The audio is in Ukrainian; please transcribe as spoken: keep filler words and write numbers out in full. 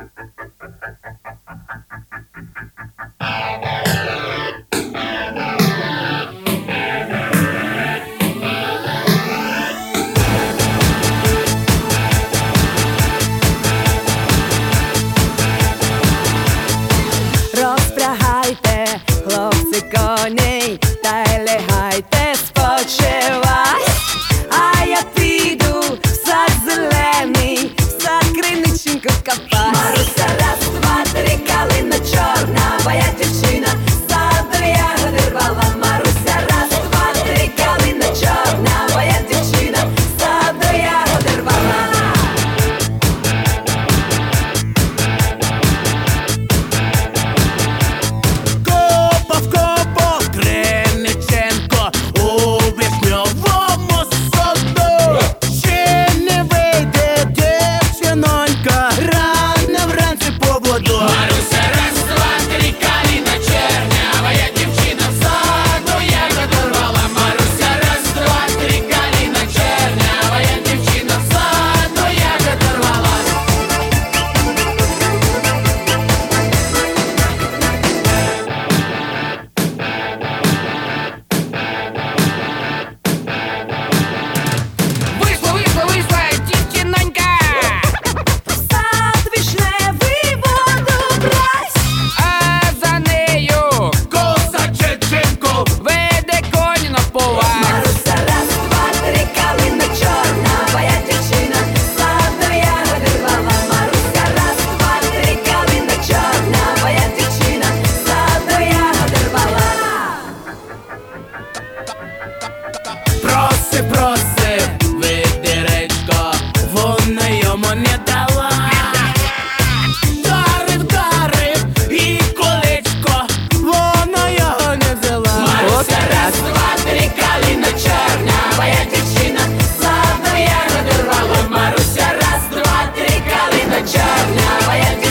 Розпрягайте, хлопці, коней, та й лягайте спочивать. А я піду в сад зелений, в сад криниченьку копать. Маруся, раз, два, три, калина чорна, моя дівчина з саду ягоди рвала. Маруся, раз, два, три, калина чорна, моя дівчина з саду ягоди рвала. Проси, проси, ведеречко, вона йому не дала. Дарив, дарив і колечко, вона його не взяла. Маруся, раз, два, три, калина чорна, моя дівчина з саду ягоди рвала. Маруся, раз, два, три, калина чорна, моя